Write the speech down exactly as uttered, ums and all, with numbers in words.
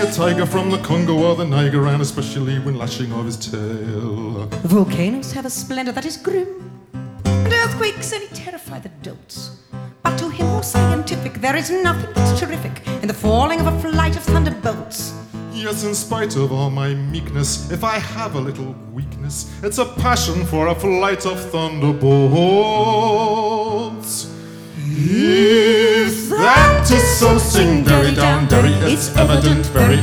A tiger from the Congo or the Niger, and especially when lashing of his tail. Volcanoes have a splendor that is grim, and earthquakes any terrify the dotes. But to him more scientific, there is nothing that's terrific in the falling of a flight of thunderbolts. Yes, in spite of all my meekness, if I have a little weakness, it's a passion for a flight of thunderbolts. If that is so, sing derry down derry, it's evident very